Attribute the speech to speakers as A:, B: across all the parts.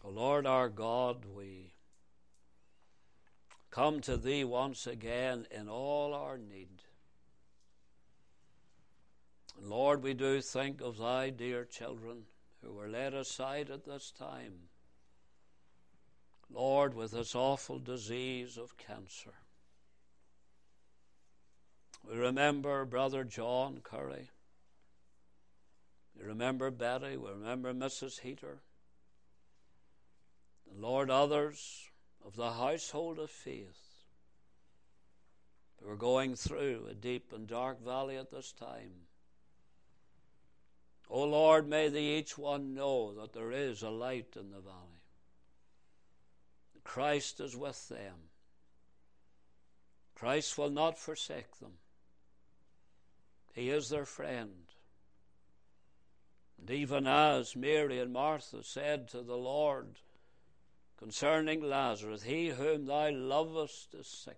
A: O Lord our God, we come to Thee once again in all our need. And Lord, we do think of Thy dear children who were laid aside at this time, Lord, with this awful disease of cancer. We remember Brother John Curry. We remember Betty. We remember Mrs. Heater. And Lord, others of the household of faith who are going through a deep and dark valley at this time. O Lord, may they each one know that there is a light in the valley. Christ is with them. Christ will not forsake them. He is their friend. And even as Mary and Martha said to the Lord concerning Lazarus, he whom thou lovest is sick.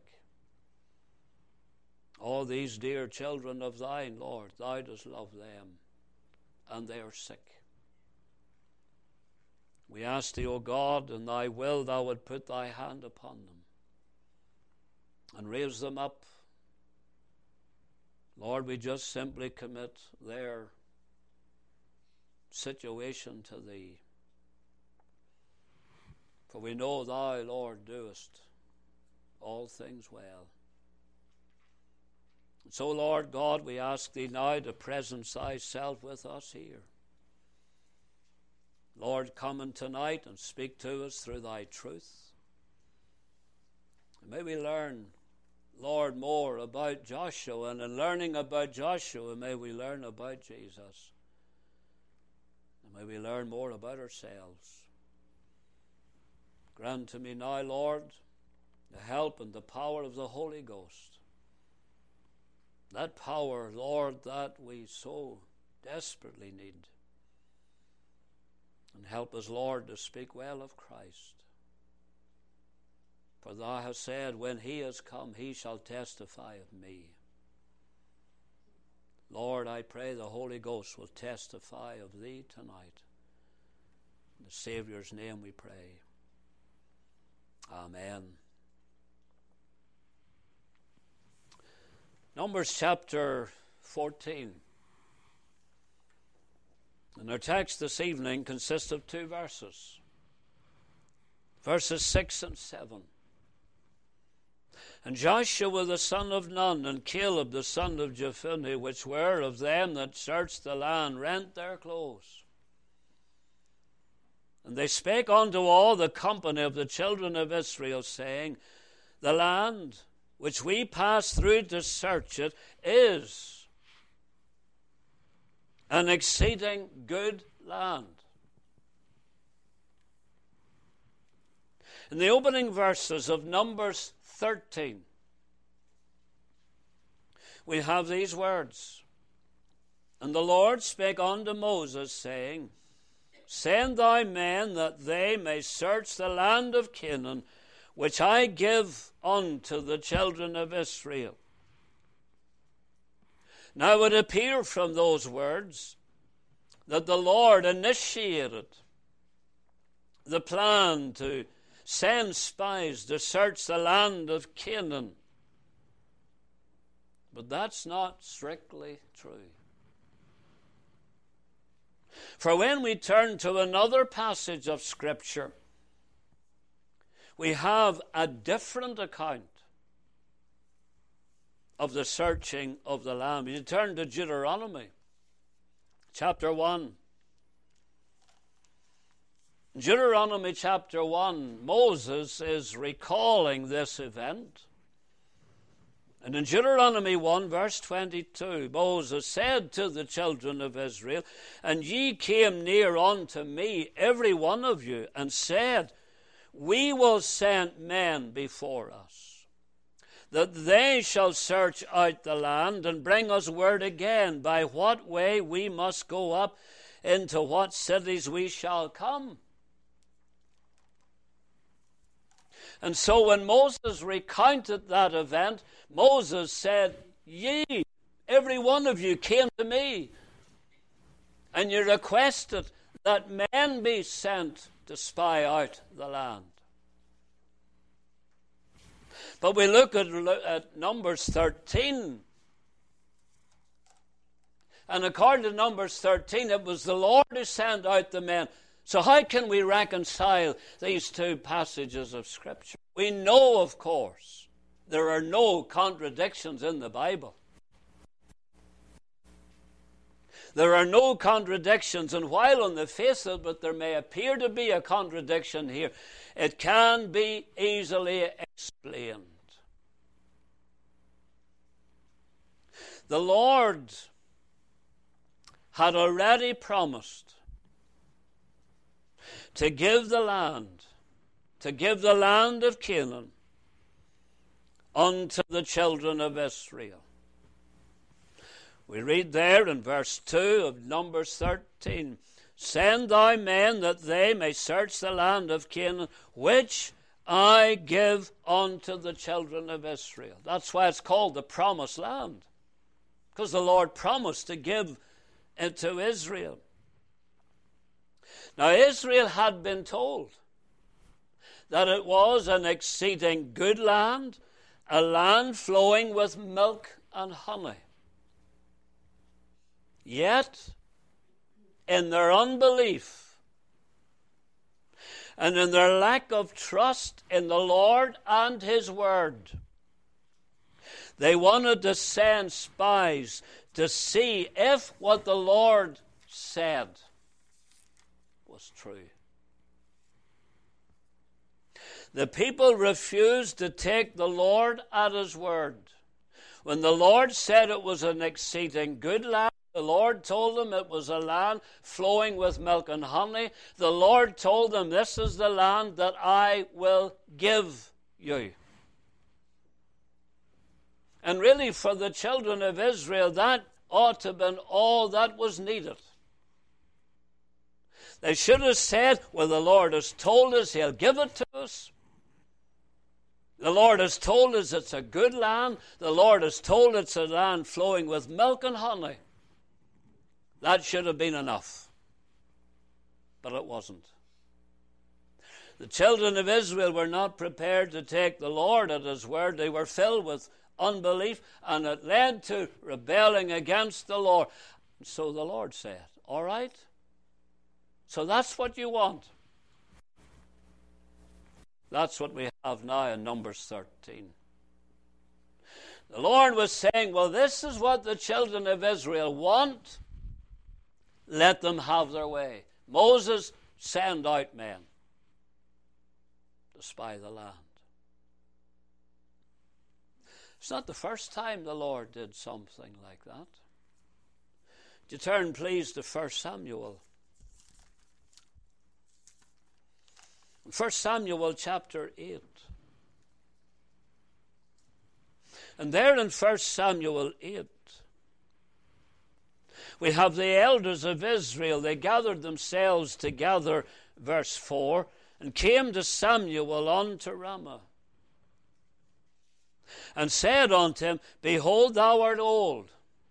A: All these dear children of thine, Lord, thou dost love them, and they are sick. We ask thee, O God, in thy will thou would put thy hand upon them and raise them up. Lord, we just simply commit their situation to thee. For we know thou, Lord, doest all things well. And so, Lord God, we ask thee now to presence thyself with us here. Lord, come in tonight and speak to us through thy truth. And may we learn, Lord, more about Joshua, and in learning about Joshua, may we learn about Jesus. And may we learn more about ourselves. Grant to me now, Lord, the help and the power of the Holy Ghost. That power, Lord, that we so desperately need. And help us, Lord, to speak well of Christ. For thou hast said, when he is come, he shall testify of me. Lord, I pray the Holy Ghost will testify of thee tonight. In the Savior's name we pray. Amen. Numbers chapter 14. And our text this evening consists of 2 verses. Verses 6 and 7. And Joshua the son of Nun and Caleb the son of Jephunneh, which were of them that searched the land, rent their clothes. And they spake unto all the company of the children of Israel, saying, the land which we passed through to search it is an exceeding good land. In the opening verses of Numbers 13, we have these words. And the Lord spake unto Moses, saying, send thy men that they may search the land of Canaan, which I give unto the children of Israel. Now it would appear from those words that the Lord initiated the plan to send spies to search the land of Canaan. But that's not strictly true. For when we turn to another passage of Scripture, we have a different account of the searching of the land. You turn to Deuteronomy chapter 1. Deuteronomy chapter 1, Moses is recalling this event. And in Deuteronomy 1, verse 22, Moses said to the children of Israel, and ye came near unto me, every one of you, and said, we will send men before us, that they shall search out the land and bring us word again by what way we must go up, into what cities we shall come. And so when Moses recounted that event, Moses said, ye, every one of you, came to me, and you requested that men be sent to spy out the land. But we look at Numbers 13. And according to Numbers 13, it was the Lord who sent out the men. So how can we reconcile these two passages of Scripture? We know, of course, there are no contradictions in the Bible. There are no contradictions, and while on the face of it there may appear to be a contradiction here, it can be easily explained. The Lord had already promised to give the land of Canaan unto the children of Israel. We read there in verse 2 of Numbers 13, "Send thou men that they may search the land of Canaan, which I give unto the children of Israel." That's why it's called the Promised Land, because the Lord promised to give it to Israel. Now Israel had been told that it was an exceeding good land, a land flowing with milk and honey. Yet, in their unbelief and in their lack of trust in the Lord and His Word, they wanted to send spies to see if what the Lord said was true. The people refused to take the Lord at His word. When the Lord said it was an exceeding good land, the Lord told them it was a land flowing with milk and honey. The Lord told them, "This is the land that I will give you." And really, for the children of Israel, that ought to have been all that was needed. They should have said, "Well, the Lord has told us He'll give it to us. The Lord has told us it's a good land. The Lord has told it's a land flowing with milk and honey." That should have been enough. But it wasn't. The children of Israel were not prepared to take the Lord at His word. They were filled with unbelief, and it led to rebelling against the Lord. So the Lord said, "All right, so that's what you want." That's what we have now in Numbers 13. The Lord was saying, well, this is what the children of Israel want. Let them have their way. Moses, send out men to spy the land. It's not the first time the Lord did something like that. Would you turn, please, to 1 Samuel. 1 Samuel chapter 8. And there in 1 Samuel 8, we have the elders of Israel. They gathered themselves together, verse 4, and came to Samuel unto Ramah, and said unto him, Behold, thou art old,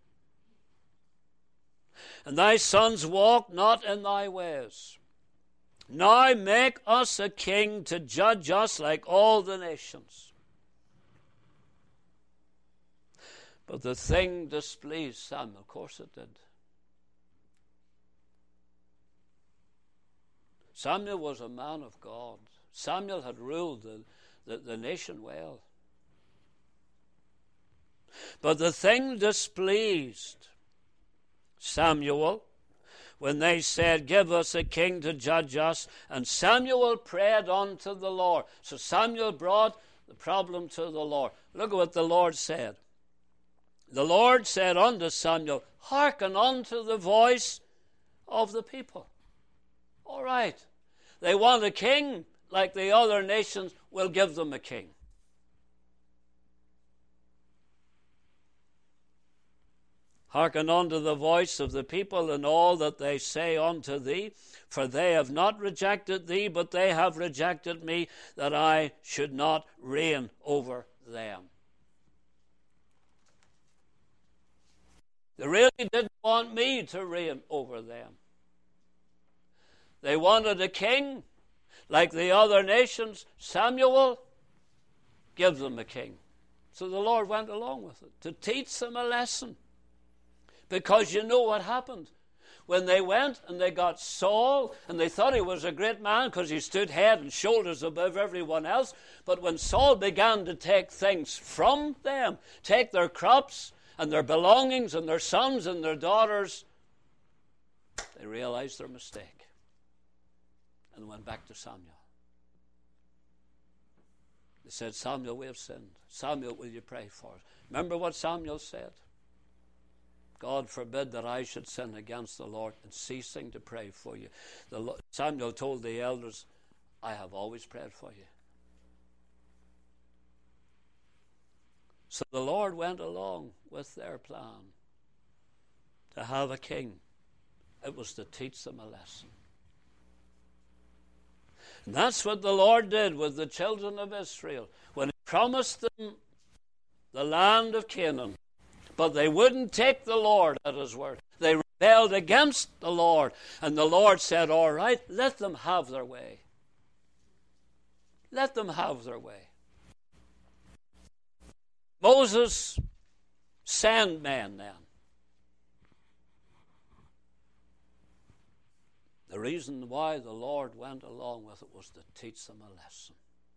A: and thy sons walk not in thy ways. Now make us a king to judge us like all the nations. But the thing displeased Samuel. Of course it did. Samuel was a man of God. Samuel had ruled the nation well. But the thing displeased Samuel when they said, Give us a king to judge us. And Samuel prayed unto the Lord. So Samuel brought the problem to the Lord. Look at what the Lord said. The Lord said unto Samuel, Hearken unto the voice of the people. All right. They want a king like the other nations. We'll give them a king. Hearken unto the voice of the people in all that they say unto thee, for they have not rejected thee, but they have rejected me, that I should not reign over them. They really didn't want me to reign over them. They wanted a king like the other nations. Samuel, give them a king. So the Lord went along with it to teach them a lesson. Because you know what happened. When they went and they got Saul, and they thought he was a great man because he stood head and shoulders above everyone else. But when Saul began to take things from them, take their crops and their belongings and their sons and their daughters, they realized their mistake and went back to Samuel. They said, Samuel, we have sinned. Samuel, will you pray for us? Remember what Samuel said? God forbid that I should sin against the Lord in ceasing to pray for you. Samuel told the elders, I have always prayed for you. So the Lord went along with their plan to have a king. It was to teach them a lesson. And that's what the Lord did with the children of Israel when he promised them the land of Canaan. But they wouldn't take the Lord at his word. They rebelled against the Lord. And the Lord said, all right, let them have their way. Let them have their way. Moses sent men then. The reason why the Lord went along with it was to teach them a lesson.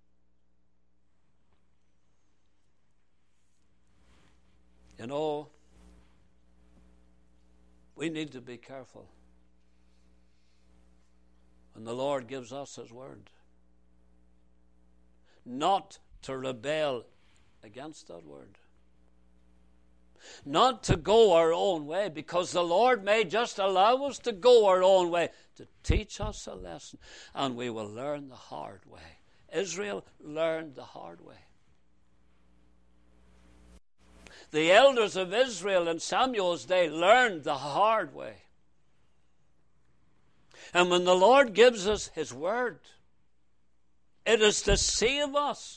A: You know, we need to be careful when the Lord gives us his word, not to rebel against that word, not to go our own way, because the Lord may just allow us to go our own way to teach us a lesson, and we will learn the hard way. Israel learned the hard way. The elders of Israel in Samuel's day learned the hard way. And when the Lord gives us his word, it is to save us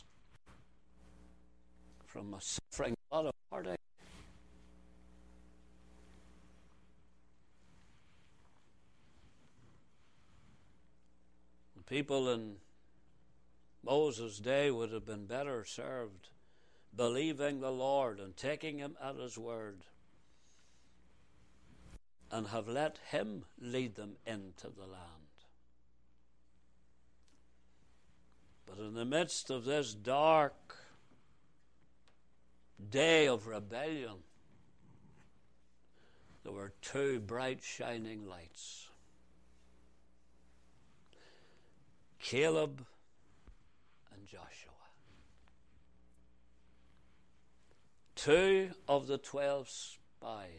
A: from suffering a lot of heartache. The people in Moses' day would have been better served believing the Lord and taking him at his word, and have let him lead them into the land. But in the midst of this dark day of rebellion, there were two bright shining lights. Caleb and Joshua. Two of the 12 spies.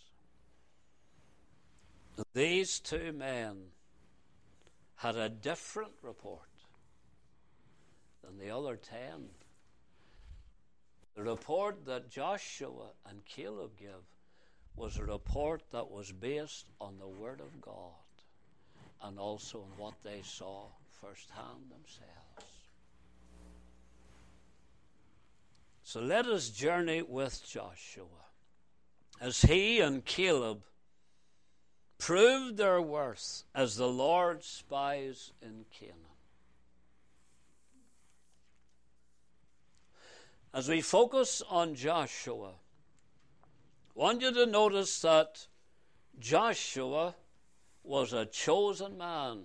A: These two men had a different report than the other 10. The report that Joshua and Caleb give was a report that was based on the Word of God and also on what they saw firsthand themselves. So let us journey with Joshua as he and Caleb proved their worth as the Lord's spies in Canaan. As we focus on Joshua, I want you to notice that Joshua was a chosen man.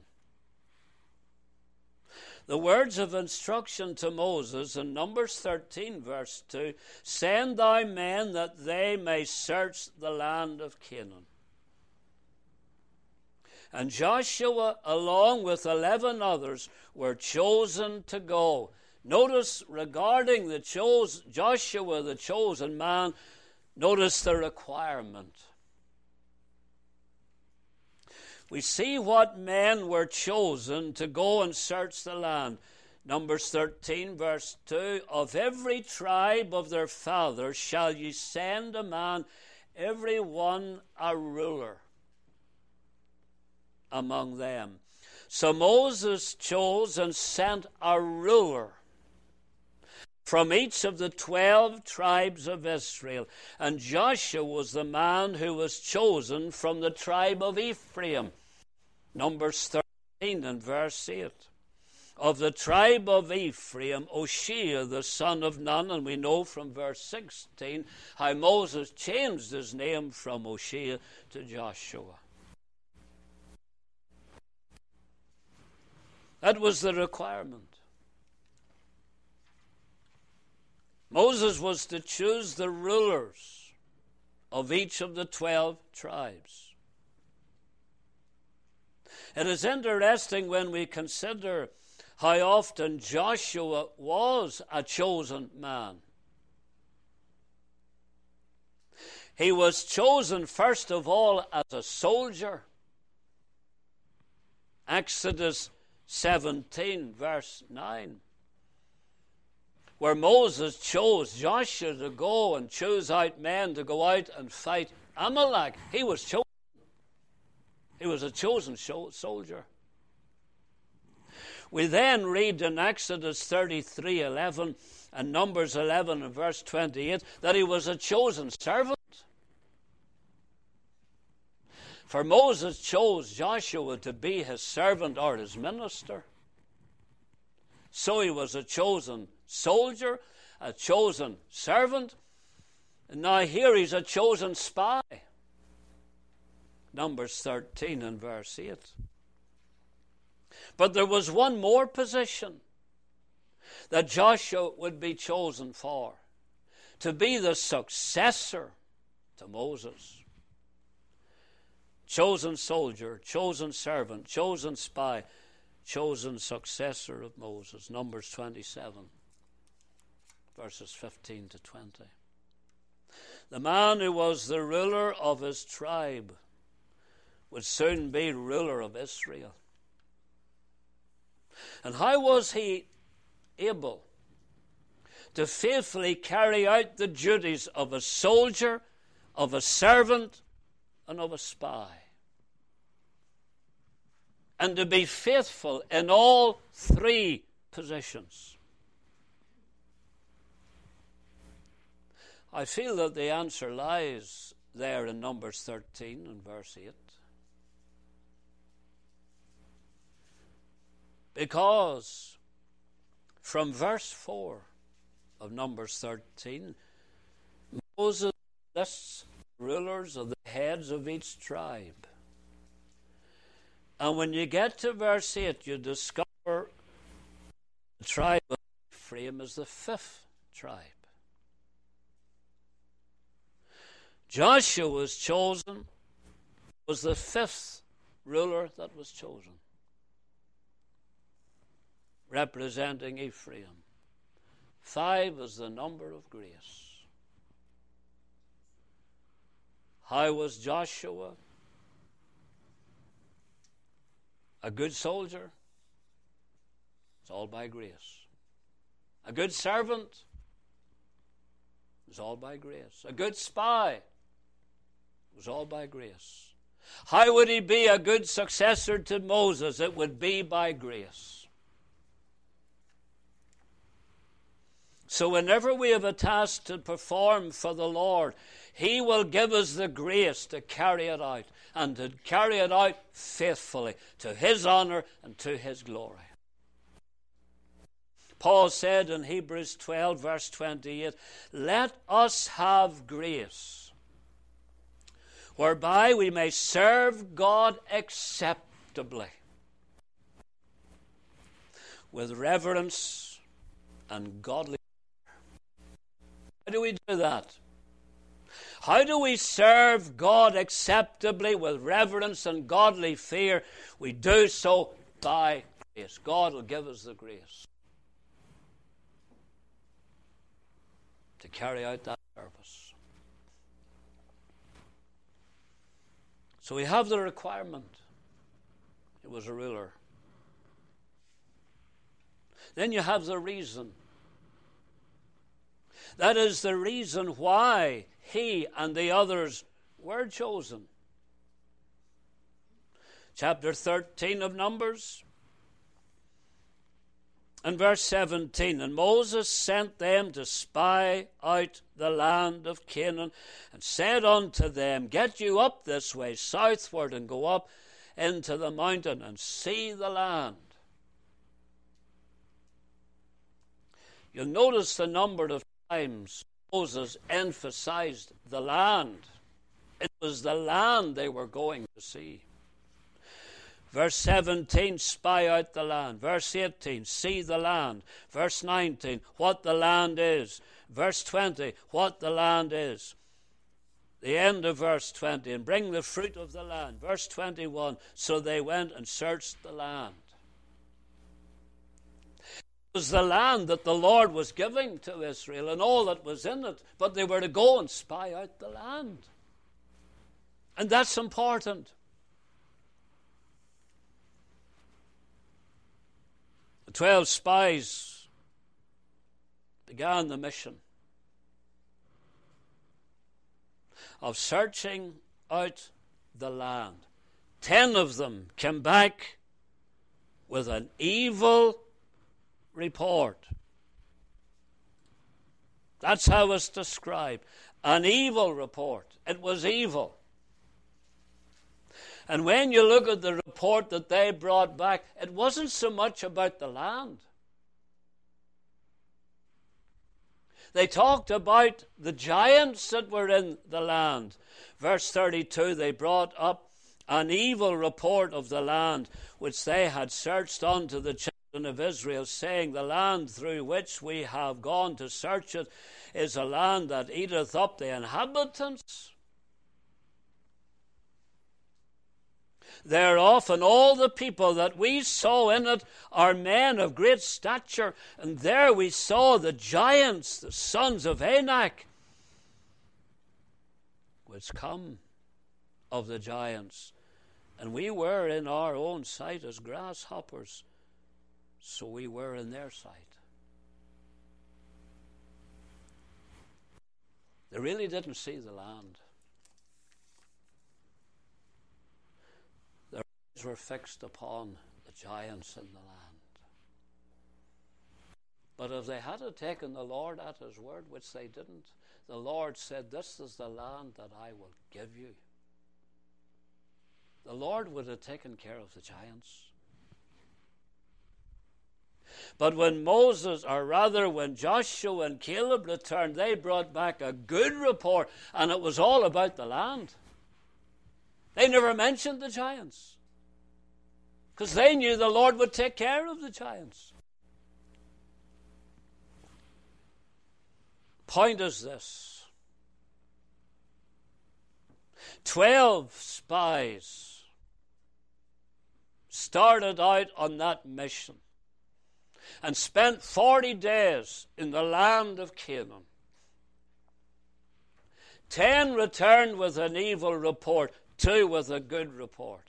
A: The words of instruction to Moses in Numbers 13, verse 2, send thy men that they may search the land of Canaan. And Joshua, along with 11 others, were chosen to go. Notice regarding Joshua, the chosen man, notice the requirement. We see what men were chosen to go and search the land. Numbers 13, verse 2, of every tribe of their fathers shall ye send a man, every one a ruler among them. So Moses chose and sent a ruler from each of the 12 tribes of Israel. And Joshua was the man who was chosen from the tribe of Ephraim. Numbers 17 and verse 8. Of the tribe of Ephraim, Hoshea the son of Nun, and we know from verse 16 how Moses changed his name from Hoshea to Joshua. That was the requirement. Moses was to choose the rulers of each of the 12 tribes. It is interesting when we consider how often Joshua was a chosen man. He was chosen first of all as a soldier. Exodus 17 verse 9. Where Moses chose Joshua to go and choose out men to go out and fight Amalek. He was chosen. He was a chosen soldier. We then read in Exodus 33:11 and Numbers 11 and verse 28 that he was a chosen servant. For Moses chose Joshua to be his servant or his minister. So he was a chosen soldier, a chosen servant, and now here he's a chosen spy. Numbers 13 and verse 8. But there was one more position that Joshua would be chosen for, to be the successor to Moses. Chosen soldier, chosen servant, chosen spy, chosen successor of Moses. Numbers 27, verses 15 to 20. The man who was the ruler of his tribe would soon be ruler of Israel. And how was he able to faithfully carry out the duties of a soldier, of a servant, and of a spy? And to be faithful in all three positions. I feel that the answer lies there in Numbers 13 and verse 8. Because from verse 4 of Numbers 13, Moses lists rulers of the heads of each tribe. And when you get to verse 8, you discover the tribe of Ephraim is the fifth tribe. Joshua was chosen, was the fifth ruler that was chosen, representing Ephraim. 5 is the number of grace. How was Joshua a good soldier? It's all by grace. A good servant? It's all by grace. A good spy? It was all by grace. How would he be a good successor to Moses? It would be by grace. So whenever we have a task to perform for the Lord, He will give us the grace to carry it out, and to carry it out faithfully, to His honor and to His glory. Paul said in Hebrews 12, verse 28, "Let us have grace, whereby we may serve God acceptably, with reverence and godly." How do we do that? How do we serve God acceptably with reverence and godly fear? We do so by grace. God will give us the grace to carry out that purpose. So we have the requirement. It was a ruler. Then you have the reason. That is the reason why he and the others were chosen. Chapter 13 of Numbers and verse 17. "And Moses sent them to spy out the land of Canaan, and said unto them, Get you up this way southward, and go up into the mountain and see the land. You'll notice the number of times Moses emphasized the land. It was the land they were going to see. Verse 17, spy out the land. Verse 18, see the land. Verse 19, what the land is. Verse 20, what the land is. The end of verse 20, and bring the fruit of the land. Verse 21, so they went and searched the land. It was the land that the Lord was giving to Israel and all that was in it, but they were to go and spy out the land. And that's important. The 12 spies began the mission of searching out the land. 10 of them came back with an evil report. That's how it's described. An evil report. It was evil. And when you look at the report that they brought back, it wasn't so much about the land. They talked about the giants that were in the land. Verse 32, they brought up an evil report of the land which they had searched unto the children of Israel, saying, the land through which we have gone to search it is a land that eateth up the inhabitants thereof, and all the people that we saw in it are men of great stature. And there we saw the giants, the sons of Anak, which come of the giants. And we were in our own sight as grasshoppers, so we were in their sight. They really didn't see the land. Their eyes were fixed upon the giants in the land. But if they had taken the Lord at his word, which they didn't, the Lord said, this is the land that I will give you. The Lord would have taken care of the giants. But when when Joshua and Caleb returned, they brought back a good report, and it was all about the land. They never mentioned the giants, because they knew the Lord would take care of the giants. Point is this: 12 spies started out on that mission and spent 40 days in the land of Canaan. 10 returned with an evil report, 2 with a good report.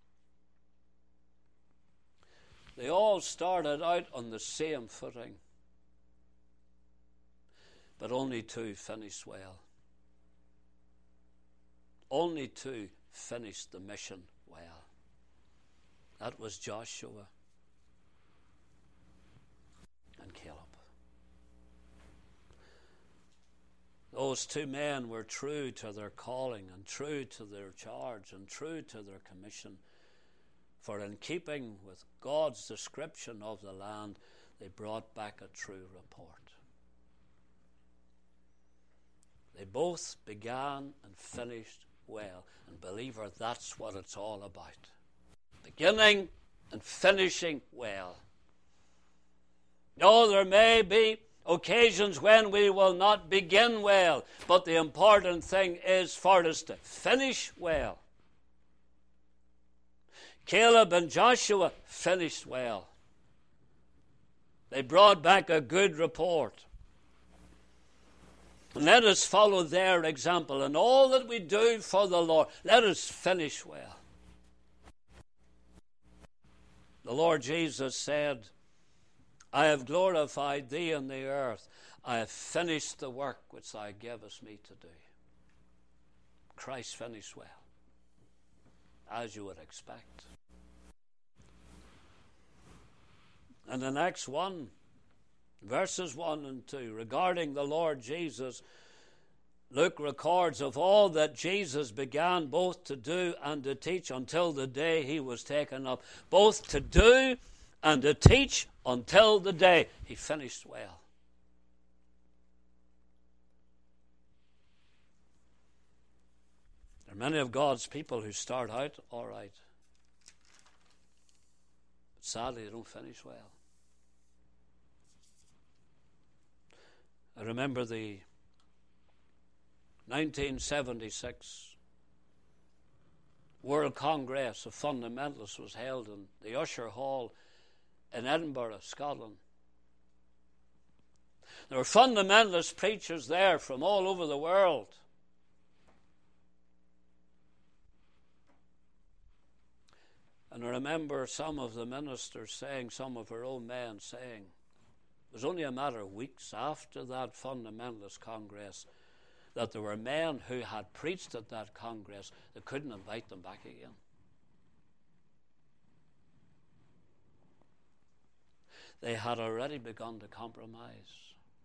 A: They all started out on the same footing, but only 2 finished well. Only 2 finished the mission well. That was Joshua and Caleb. Those 2 men were true to their calling and true to their charge and true to their commission. For in keeping with God's description of the land, they brought back a true report. They both began and finished well. And believer, that's what it's all about. Beginning and finishing well. No, there may be occasions when we will not begin well, but the important thing is for us to finish well. Caleb and Joshua finished well. They brought back a good report. And let us follow their example. And all that we do for the Lord, let us finish well. The Lord Jesus said, I have glorified thee in the earth. I have finished the work which thou gavest me to do. Christ finished well, as you would expect. And the next one, verses 1 and 2, regarding the Lord Jesus, Luke records of all that Jesus began both to do and to teach until the day he was taken up. Both to do and to teach until the day he finished well. There are many of God's people who start out all right, but sadly they don't finish well. I remember the 1976 World Congress of Fundamentalists was held in the Usher Hall in Edinburgh, Scotland. There were fundamentalist preachers there from all over the world. And I remember some of the ministers saying, some of our own men saying, it was only a matter of weeks after that fundamentalist congress that there were men who had preached at that congress that couldn't invite them back again. They had already begun to compromise.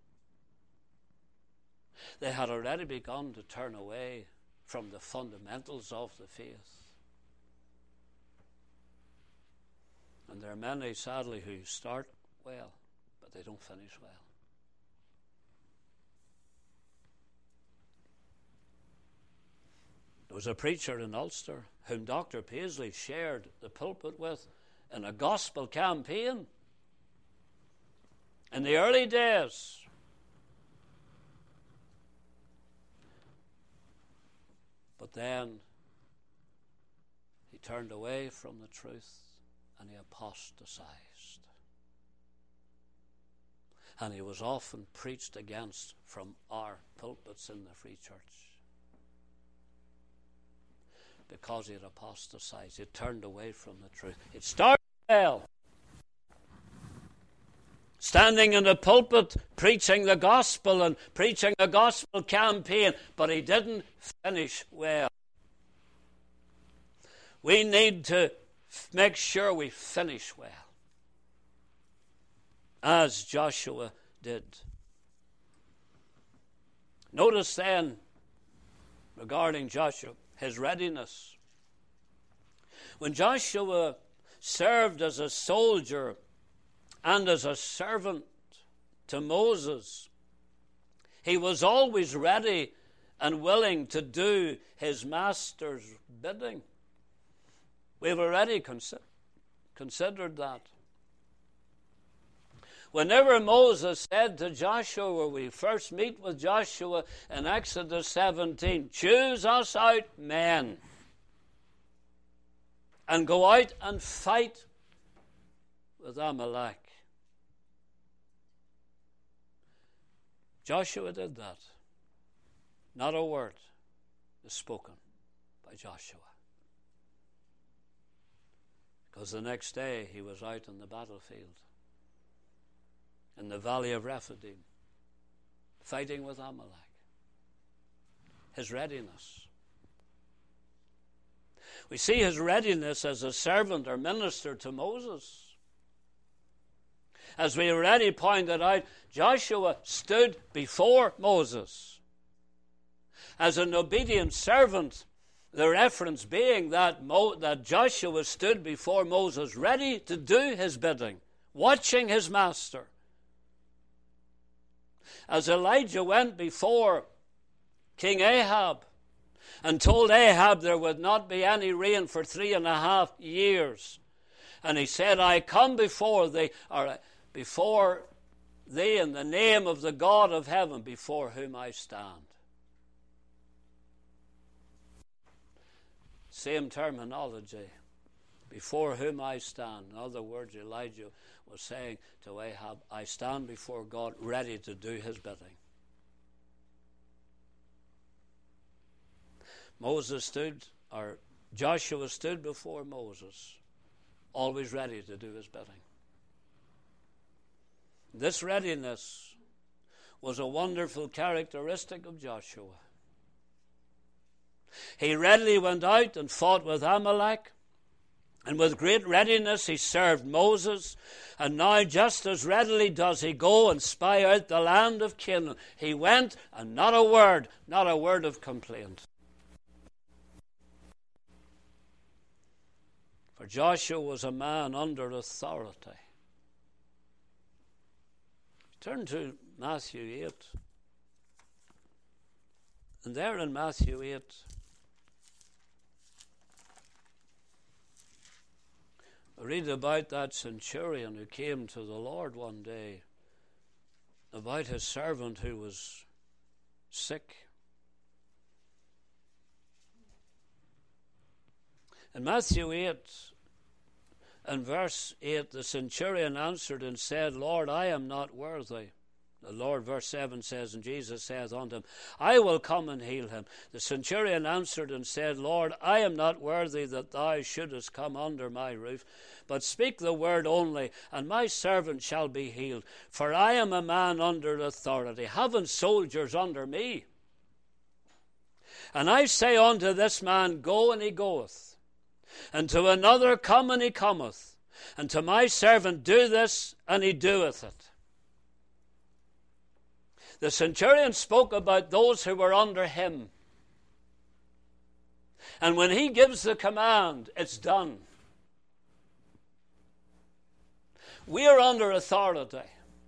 A: They had already begun to turn away from the fundamentals of the faith. And there are many, sadly, who start well, but they don't finish well. There was a preacher in Ulster whom Dr. Paisley shared the pulpit with in a gospel campaign in the early days. But then he turned away from the truth and he apostatized. And he was often preached against from our pulpits in the Free Church. Because he had apostatized. He turned away from the truth. It started well. Standing in the pulpit, preaching the gospel and preaching a gospel campaign, but he didn't finish well. We need to make sure we finish well, as Joshua did. Notice then, regarding Joshua, his readiness. When Joshua served as a soldier and as a servant to Moses, he was always ready and willing to do his master's bidding. We've already considered that. Whenever Moses said to Joshua, where we first meet with Joshua in Exodus 17, choose us out men and go out and fight with Amalek. Joshua did that. Not a word is spoken by Joshua. Because the next day he was out on the battlefield in the valley of Rephidim, fighting with Amalek. His readiness. We see his readiness as a servant or minister to Moses. As we already pointed out, Joshua stood before Moses as an obedient servant. The reference being that Joshua stood before Moses ready to do his bidding, watching his master. As Elijah went before King Ahab and told Ahab there would not be any rain for 3.5 years. And he said, I come before thee in the name of the God of heaven before whom I stand. Same terminology. Before whom I stand. In other words, Elijah was saying to Ahab, I stand before God ready to do his bidding. Joshua stood before Moses, always ready to do his bidding. This readiness was a wonderful characteristic of Joshua. He readily went out and fought with Amalek. And with great readiness he served Moses. And now just as readily does he go and spy out the land of Canaan. He went, and not a word of complaint. For Joshua was a man under authority. Turn to Matthew 8. And there in Matthew 8, I read about that centurion who came to the Lord one day, about his servant who was sick. In Matthew 8 and verse 8, the centurion answered and said, Lord, I am not worthy. The Lord, verse 7 says, and Jesus saith unto him, I will come and heal him. The centurion answered and said, Lord, I am not worthy that thou shouldest come under my roof, but speak the word only, and my servant shall be healed. For I am a man under authority, having soldiers under me. And I say unto this man, Go, and he goeth. And to another, Come, and he cometh. And to my servant, Do this, and he doeth it. The centurion spoke about those who were under him. And when he gives the command, it's done. We are under authority.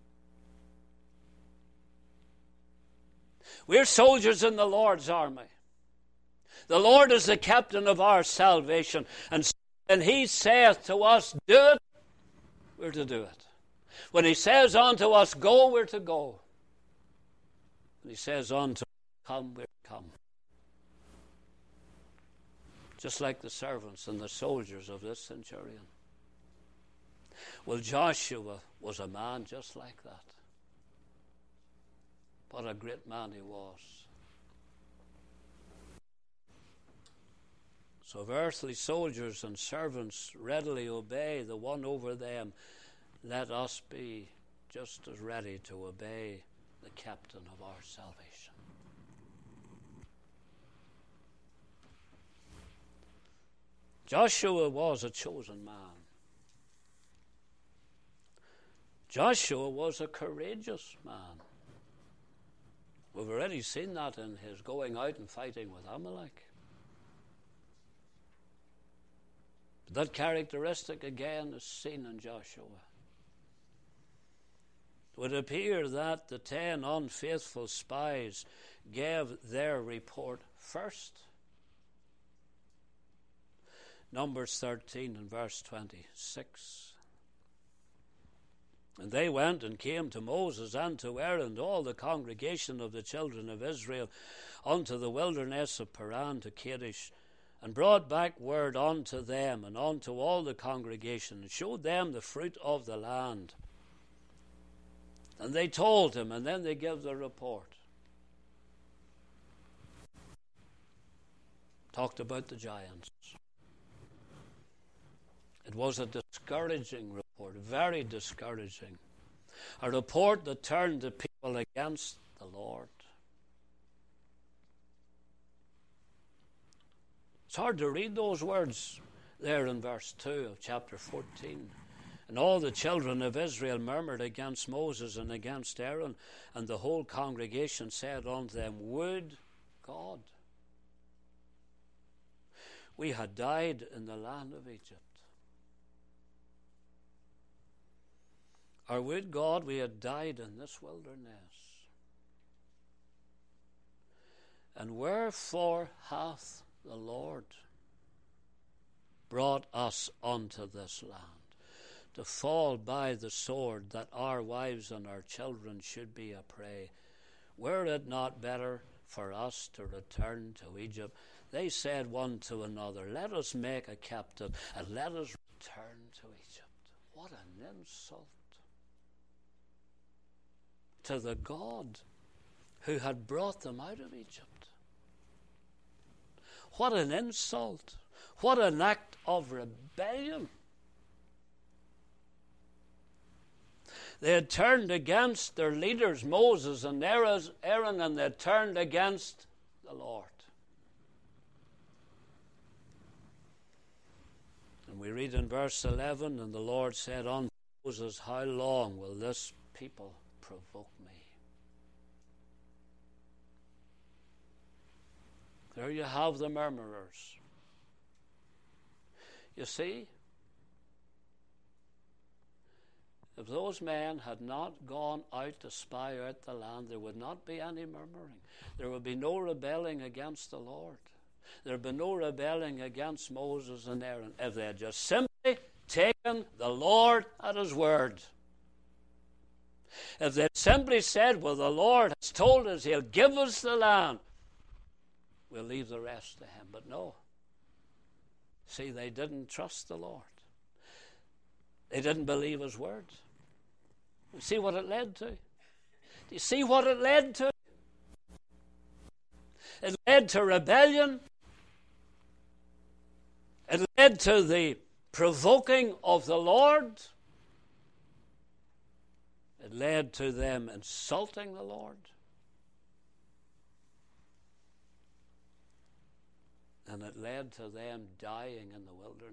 A: We're soldiers in the Lord's army. The Lord is the captain of our salvation. And when he saith to us, Do it, we're to do it. When he says unto us, Go, we're to go. And he says unto us, Come, we're to come. Just like the servants and the soldiers of this centurion. Well, Joshua was a man just like that. What a great man he was. So if earthly soldiers and servants readily obey the one over them, let us be just as ready to obey the captain of our salvation. Joshua was a chosen man. Joshua was a courageous man. We've already seen that in his going out and fighting with Amalek. That characteristic again is seen in Joshua. It would appear that the 10 unfaithful spies gave their report first. Numbers 13 and verse 26. And they went and came to Moses and to Aaron and all the congregation of the children of Israel unto the wilderness of Paran to Kadesh, and brought back word unto them and unto all the congregation, and showed them the fruit of the land. And they told him, and then they give the report. Talked about the giants. It was a discouraging report, very discouraging. A report that turned the people against the Lord. It's hard to read those words there in verse 2 of chapter 14. And all the children of Israel murmured against Moses and against Aaron, and the whole congregation said unto them, Would God we had died in the land of Egypt. Or would God we had died in this wilderness. And wherefore hath the Lord brought us unto this land, to fall by the sword, that our wives and our children should be a prey? Were it not better for us to return to Egypt? They said one to another, Let us make a captain, and let us return to Egypt. What an insult to the God who had brought them out of Egypt. What an insult. What an act of rebellion. They had turned against their leaders, Moses and Aaron, and they had turned against the Lord. And And we read in verse 11, and the Lord said unto Moses, how long will this people provoke me? There you have the murmurers. You see, if those men had not gone out to spy out the land, there would not be any murmuring. There would be no rebelling against the Lord. There would be no rebelling against Moses and Aaron if they had just simply taken the Lord at his word. If they had simply said, well, the Lord has told us he'll give us the land, we'll leave the rest to him. But no. See, they didn't trust the Lord. They didn't believe his word. You see what it led to? Do you see what it led to? It led to rebellion. It led to the provoking of the Lord. It led to them insulting the Lord. And it led to them dying in the wilderness.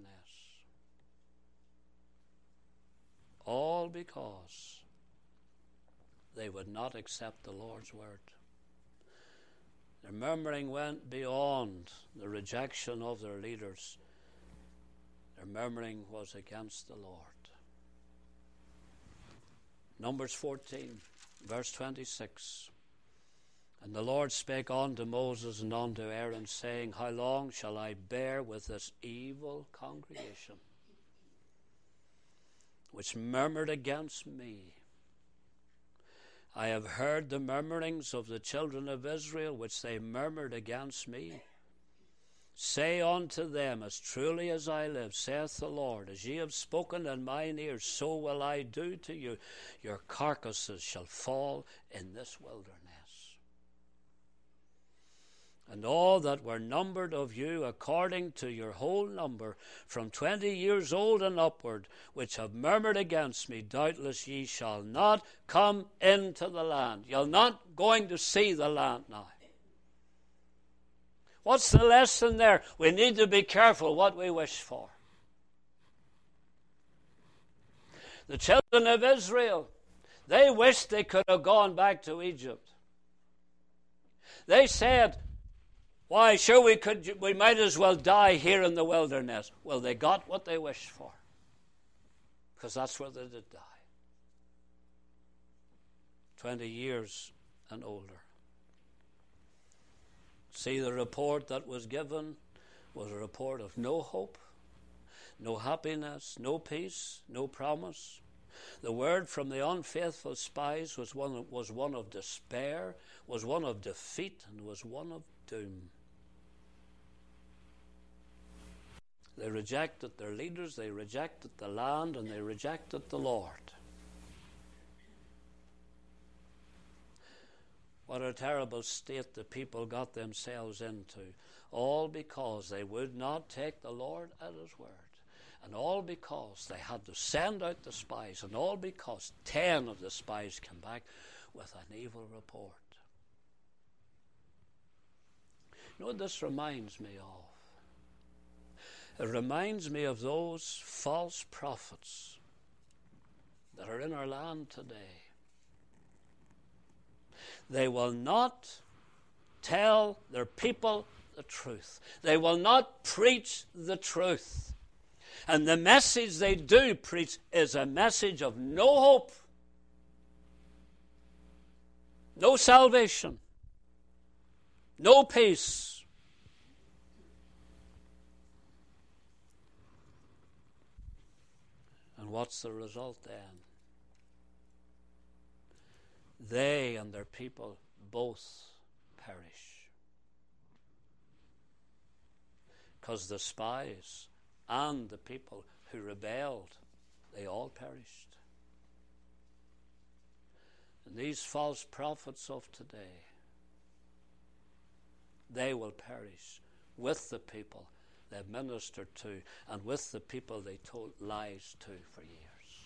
A: All because they would not accept the Lord's word. Their murmuring went beyond the rejection of their leaders. Their murmuring was against the Lord. Numbers 14, verse 26. And the Lord spake unto Moses and unto Aaron, saying, how long shall I bear with this evil congregation, which murmured against me? I have heard the murmurings of the children of Israel, which they murmured against me. Say unto them, as truly as I live, saith the Lord, as ye have spoken in mine ears, so will I do to you. Your carcasses shall fall in this wilderness. And all that were numbered of you according to your whole number, from 20 years old and upward, which have murmured against me, doubtless ye shall not come into the land. You're not going to see the land now. What's the lesson there? We need to be careful what we wish for. The children of Israel, they wished they could have gone back to Egypt. They said, why, sure we might as well die here in the wilderness. Well, they got what they wished for, because that's where they did die. 20 years and older. See, the report that was given was a report of no hope, no happiness, no peace, no promise. The word from the unfaithful spies was one of despair, was one of defeat, and was one of doom. They rejected their leaders, they rejected the land, and they rejected the Lord. What a terrible state the people got themselves into, all because they would not take the Lord at his word, and all because they had to send out the spies, and all because 10 of the spies came back with an evil report. You know what this reminds me of? It reminds me of those false prophets that are in our land today. They will not tell their people the truth. They will not preach the truth. And the message they do preach is a message of no hope, no salvation, no peace. And what's the result then? They and their people both perish. Because the spies and the people who rebelled, they all perished. And these false prophets of today, they will perish with the people they ministered to and with the people they told lies to for years.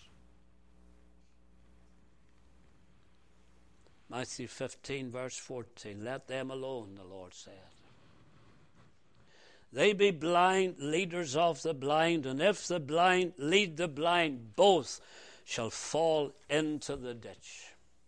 A: Matthew 15, verse 14, let them alone, the Lord said. They be blind, leaders of the blind, and if the blind lead the blind, both shall fall into the ditch.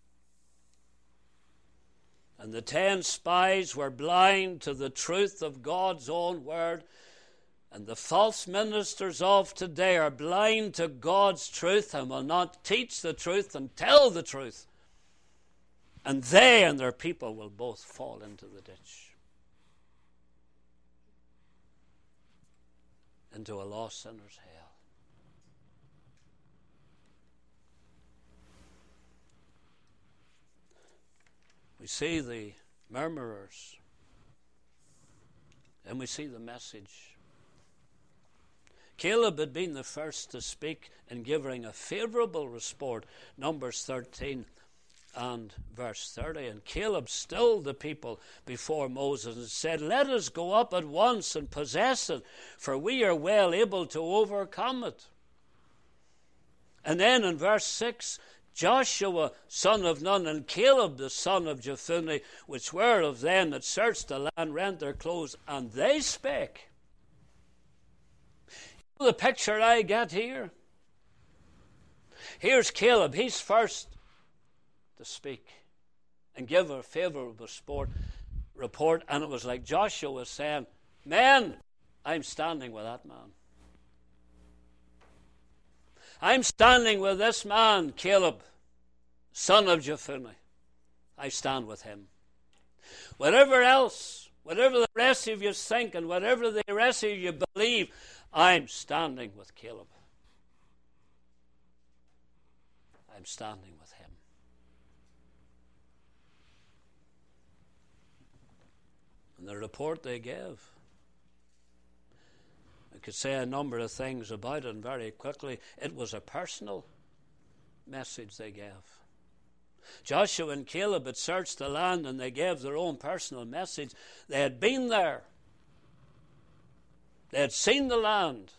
A: And the 10 spies were blind to the truth of God's own word. And the false ministers of today are blind to God's truth and will not teach the truth and tell the truth. And they and their people will both fall into the ditch, into a lost sinner's hell. We see the murmurers, and we see the message. Caleb had been the first to speak in giving a favorable report, Numbers 13 and verse 30. And Caleb stilled the people before Moses and said, "Let us go up at once and possess it, for we are well able to overcome it." And then in verse 6, Joshua, son of Nun, and Caleb, the son of Jephunneh, which were of them that searched the land, rent their clothes, and they spake. You know the picture I get here? Here's Caleb. He's first to speak and give a favorable report, and it was like Joshua was saying, "Men, I'm standing with that man. I'm standing with this man, Caleb, son of Jephunneh. I stand with him. Whatever else, whatever the rest of you think and whatever the rest of you believe, I'm standing with Caleb. I'm standing with him." And the report they gave, I could say a number of things about it, and very quickly, it was a personal message they gave. Joshua and Caleb had searched the land, and they gave their own personal message. They had been there. They had seen the land.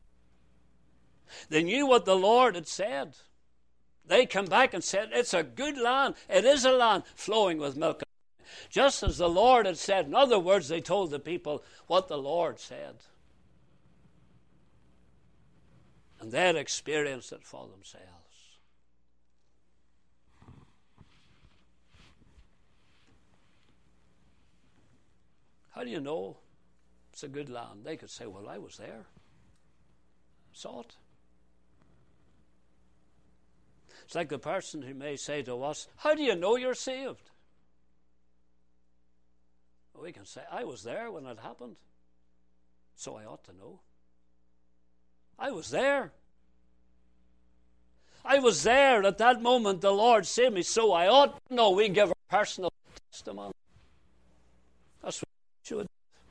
A: They knew what the Lord had said. They come back and said, "It's a good land. It is a land flowing with milk and honey." Just as the Lord had said. In other words, they told the people what the Lord said. And they had experienced it for themselves. How do you know it's a good land? They could say, "Well, I was there. I saw it." It's like the person who may say to us, "How do you know you're saved?" Well, we can say, "I was there when it happened, so I ought to know. I was there. I was there at that moment the Lord saved me, so I ought to know." We give our personal testimony. That's what we should.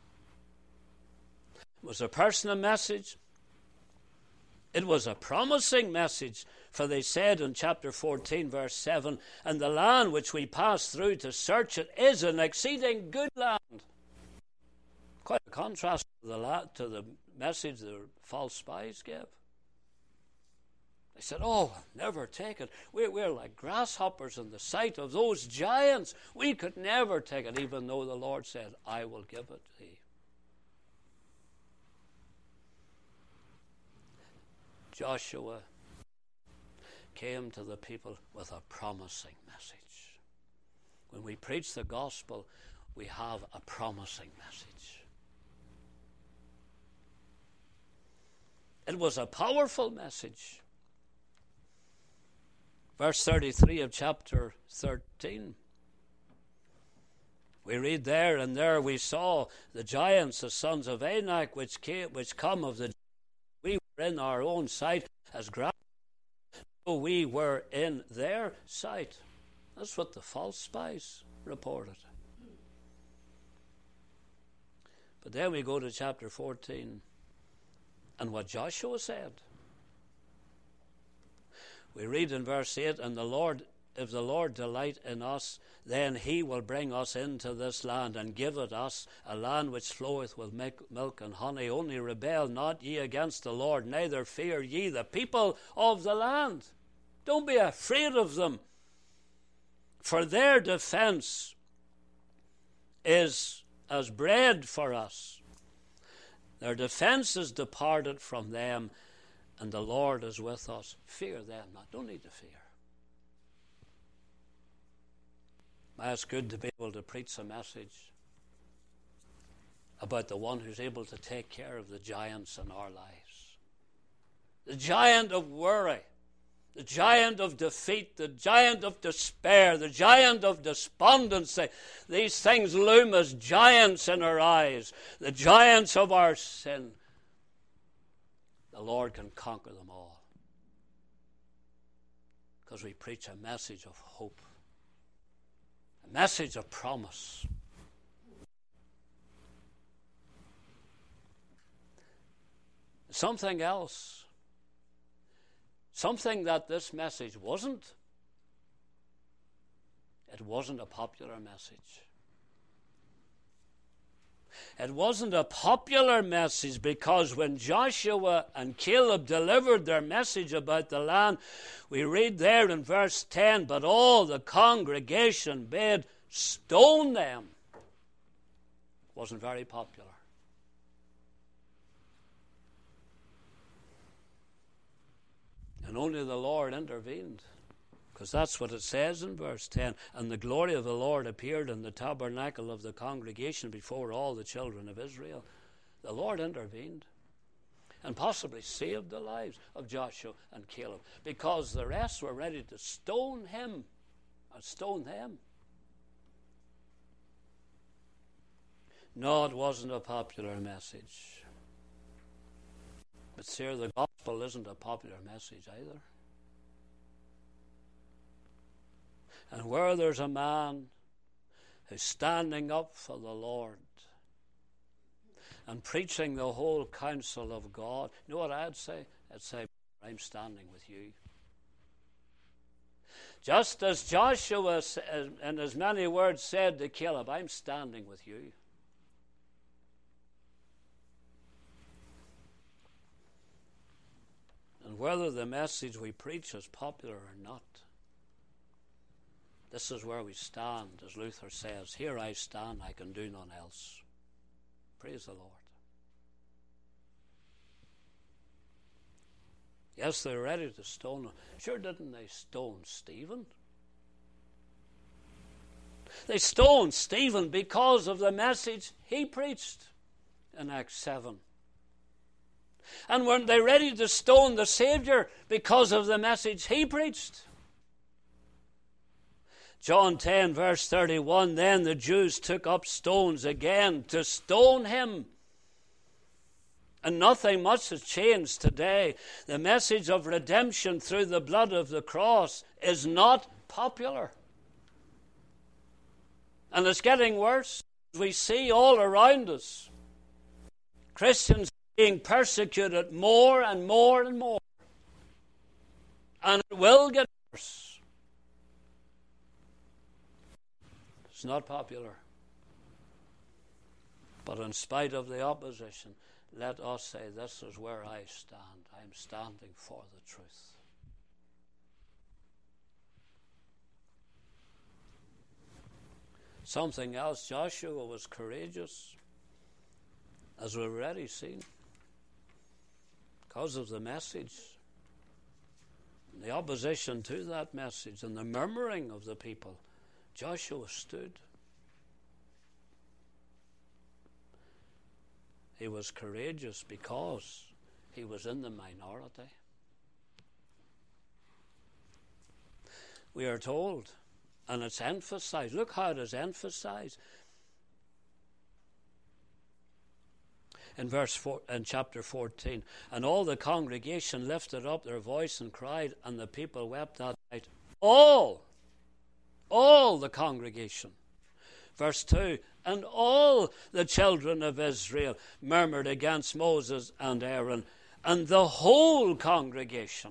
A: It was a personal message. It was a promising message, for they said in chapter 14, verse 7, "And the land which we passed through to search it is an exceeding good land." Quite a contrast to the message the false spies gave. They said, "Oh, never take it. We're like grasshoppers in the sight of those giants. We could never take it," even though the Lord said, "I will give it to thee." Joshua came to the people with a promising message. When we preach the gospel, we have a promising message. It was a powerful message. Verse 33 of chapter 13. We read there, "And there we saw the giants, the sons of Anak, which come of the we were in our own sight as grass, so we were in their sight." That's what the false spies reported. But then we go to chapter 14 and what Joshua said. We read in verse 8, "And the Lord, if the Lord delight in us, then he will bring us into this land and give it us, a land which floweth with milk and honey. Only rebel not ye against the Lord, neither fear ye the people of the land." Don't be afraid of them, for their defense is as bread for us, Their defense is departed from them, and the Lord is with us. Fear them not. Don't need to fear. It's good to be able to preach a message about the one who's able to take care of the giants in our lives. The giant of worry, the giant of defeat, the giant of despair, the giant of despondency. These things loom as giants in our eyes, the giants of our sin. The Lord can conquer them all because we preach a message of hope, a message of promise. Something else, something that this message wasn't, it wasn't a popular message. It wasn't a popular message because when Joshua and Caleb delivered their message about the land, we read there in verse 10, but all the congregation bade stone them. It wasn't very popular. And only the Lord intervened, because that's what it says in verse 10. And the glory of the Lord appeared in the tabernacle of the congregation before all the children of Israel. The Lord intervened and possibly saved the lives of Joshua and Caleb, because the rest were ready to stone him and stone them. No, it wasn't a popular message. But sir, the gospel isn't a popular message either. And where there's a man who's standing up for the Lord and preaching the whole counsel of God, you know what I'd say? I'd say, I'm standing with you. Just as Joshua, in as many words, said to Caleb, I'm standing with you. And whether the message we preach is popular or not, this is where we stand, as Luther says, here I stand, I can do none else. Praise the Lord. Yes, they're ready to stone him. Sure, didn't they stone Stephen? They stoned Stephen because of the message he preached in Acts 7. And weren't they ready to stone the Savior because of the message he preached? John 10 verse 31, then the Jews took up stones again to stone him. And nothing much has changed today. The message of redemption through the blood of the cross is not popular. And it's getting worse. We see all around us Christians being persecuted more and more and more. And it will get worse. It's not popular. But in spite of the opposition, let us say, this is where I stand. I'm standing for the truth. Something else, Joshua was courageous, as we've already seen, because of the message, the opposition to that message, and the murmuring of the people. Joshua stood. He was courageous because he was in the minority. We are told, and it's emphasized. Look how it is emphasized. In chapter 14, and all the congregation lifted up their voice and cried, and the people wept that night. All the congregation. Verse 2, and all the children of Israel murmured against Moses and Aaron, and the whole congregation.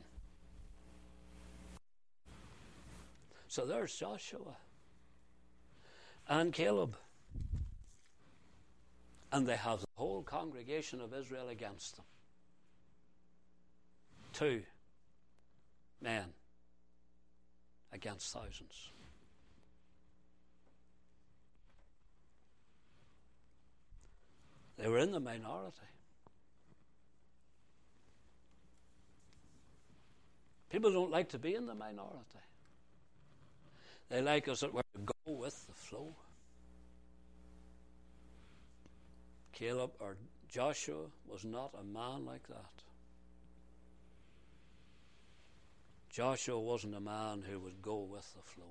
A: So there's Joshua and Caleb. And they have the whole congregation of Israel against them. 2 men against thousands. They were in the minority. People don't like to be in the minority. They like us that we're to go with the flow. Caleb or Joshua was not a man like that. Joshua wasn't a man who would go with the flow.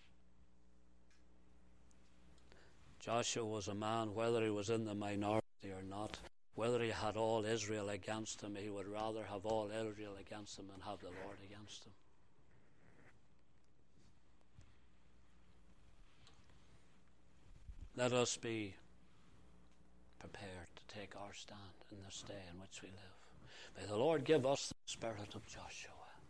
A: Joshua was a man, whether he was in the minority or not, whether he had all Israel against him, he would rather have all Israel against him than have the Lord against him. Let us be prepared to take our stand in this day in which we live. May the Lord give us the spirit of Joshua.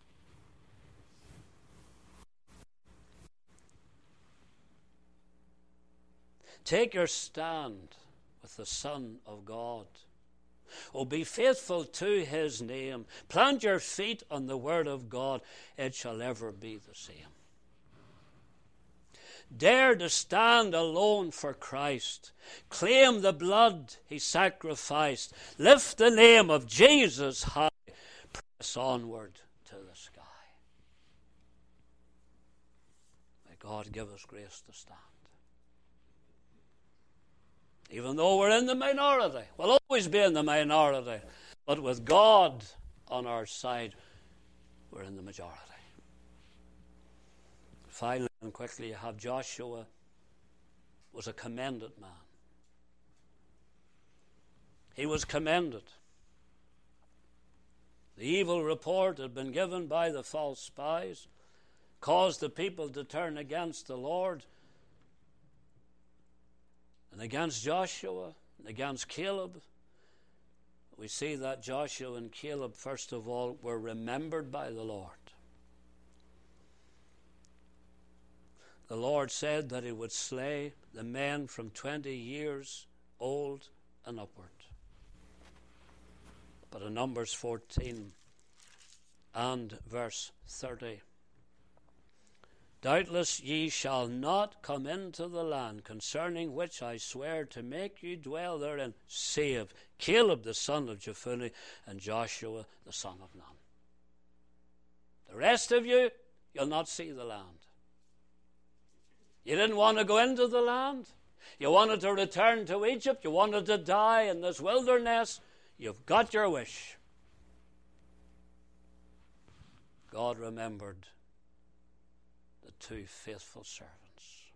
A: Take your stand with the Son of God. Oh, be faithful to his name. Plant your feet on the word of God. It shall ever be the same. Dare to stand alone for Christ. Claim the blood he sacrificed. Lift the name of Jesus high. Press onward to the sky. May God give us grace to stand. Even though we're in the minority, we'll always be in the minority. But with God on our side, we're in the majority. Finally and quickly, you have Joshua was a commended man. He was commended. The evil report had been given by the false spies, caused the people to turn against the Lord, and against Joshua, and against Caleb. We see that Joshua and Caleb, first of all, were remembered by the Lord. The Lord said that he would slay the men from 20 years old and upward. But in Numbers 14 and verse 30, doubtless ye shall not come into the land concerning which I swear to make you dwell therein, save Caleb the son of Jephunneh and Joshua the son of Nun. The rest of you, you'll not see the land. You didn't want to go into the land. You wanted to return to Egypt. You wanted to die in this wilderness. You've got your wish. God remembered the two faithful servants.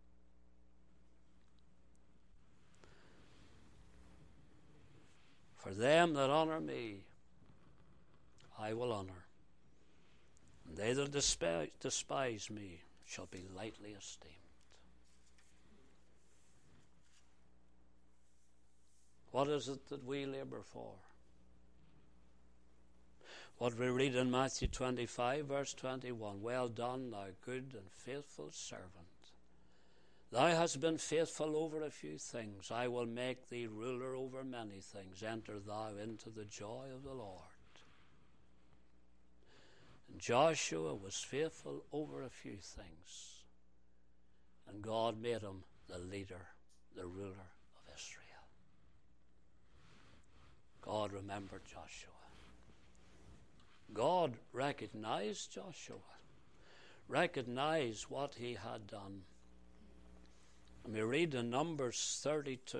A: For them that honor me, I will honor. And they that despise me shall be lightly esteemed. What is it that we labor for? What we read in Matthew 25, verse 21, well done, thou good and faithful servant. Thou hast been faithful over a few things. I will make thee ruler over many things. Enter thou into the joy of the Lord. And Joshua was faithful over a few things. And God made him the leader, the ruler of Israel. God remembered Joshua. God recognized Joshua, recognized what he had done. And we read in Numbers 32.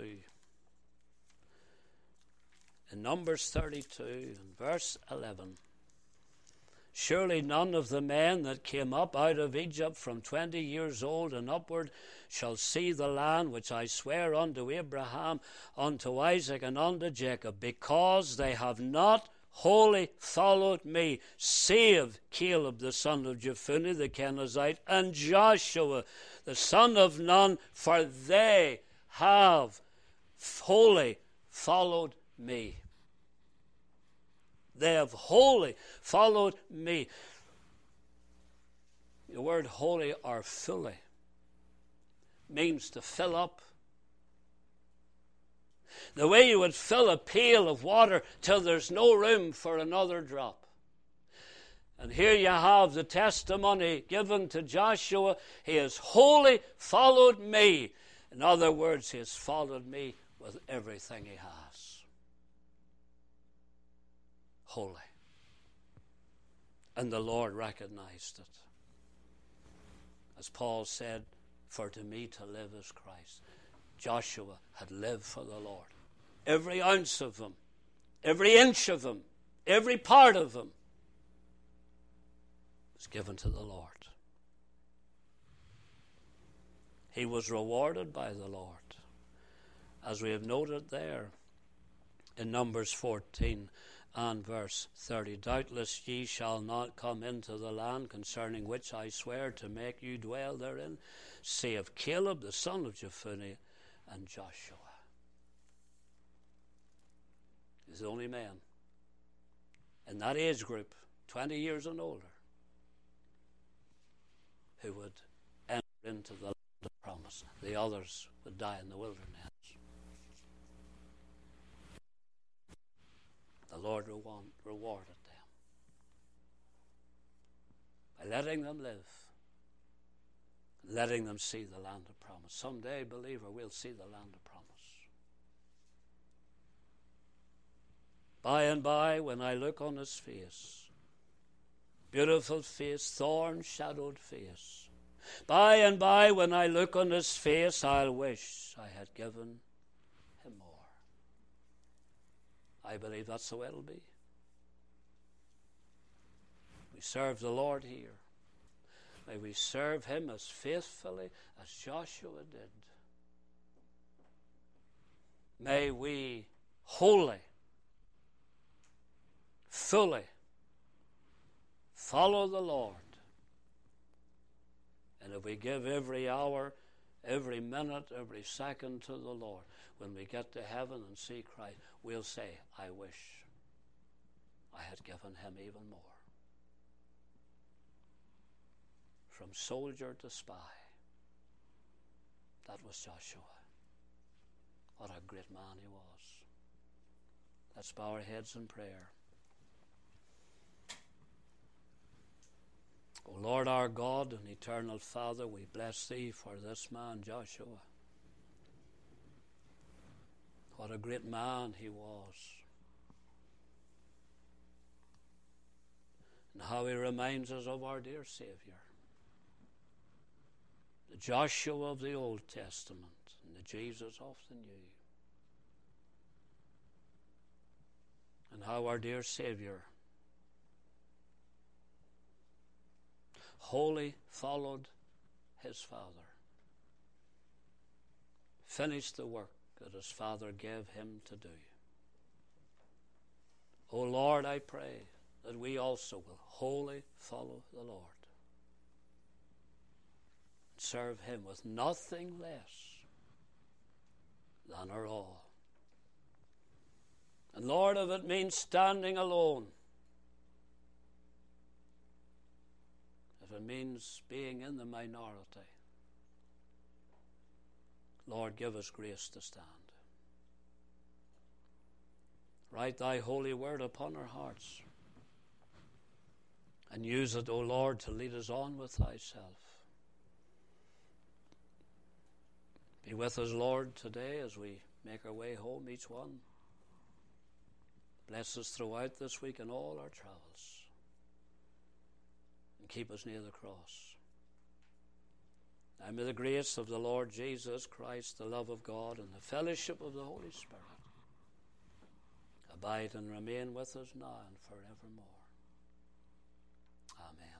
A: In Numbers 32, in verse 11, surely none of the men that came up out of Egypt from 20 years old and upward shall see the land which I swear unto Abraham, unto Isaac, and unto Jacob, because they have not wholly followed me, save Caleb the son of Jephunneh the Kenizzite, and Joshua the son of Nun, for they have wholly followed me. They have wholly followed me. The word wholly or fully means to fill up. The way you would fill a pail of water till there's no room for another drop. And here you have the testimony given to Joshua. He has wholly followed me. In other words, he has followed me with everything he has. Wholly. And the Lord recognized it. As Paul said, for to me to live is Christ. Joshua had lived for the Lord. Every ounce of him, every inch of him, every part of him was given to the Lord. He was rewarded by the Lord. As we have noted there in Numbers 14 and verse 30, doubtless ye shall not come into the land concerning which I swear to make you dwell therein, save Caleb the son of Jephunneh and Joshua. He's the only man in that age group, 20 years and older, who would enter into the land of promise. The others would die in the wilderness. The Lord rewarded them by letting them live, letting them see the land of promise. Someday, believer, we'll see the land of promise. By and by, when I look on his face, beautiful face, thorn-shadowed face, by and by, when I look on his face, I'll wish I had given him more. I believe that's the way it'll be. We serve the Lord here. May we serve him as faithfully as Joshua did. May we wholly, fully follow the Lord. And if we give every hour, every minute, every second to the Lord, when we get to heaven and see Christ, we'll say, I wish I had given him even more. From soldier to spy, that was Joshua. What a great man he was. Let's bow our heads in prayer. O Lord our God and eternal Father, we bless thee for this man Joshua. What a great man he was. And how he reminds us of our dear Savior. The Joshua of the Old Testament and the Jesus of the New. And how our dear Savior wholly followed his Father. Finished the work that his Father gave him to do. O Lord, I pray that we also will wholly follow the Lord. Serve him with nothing less than our all. And Lord, if it means standing alone, if it means being in the minority, Lord, give us grace to stand. Write thy holy word upon our hearts and use it, O Lord, to lead us on with thyself. Be with us, Lord, today as we make our way home, each one. Bless us throughout this week in all our travels. And keep us near the cross. Now may the grace of the Lord Jesus Christ, the love of God, and the fellowship of the Holy Spirit abide and remain with us now and forevermore. Amen.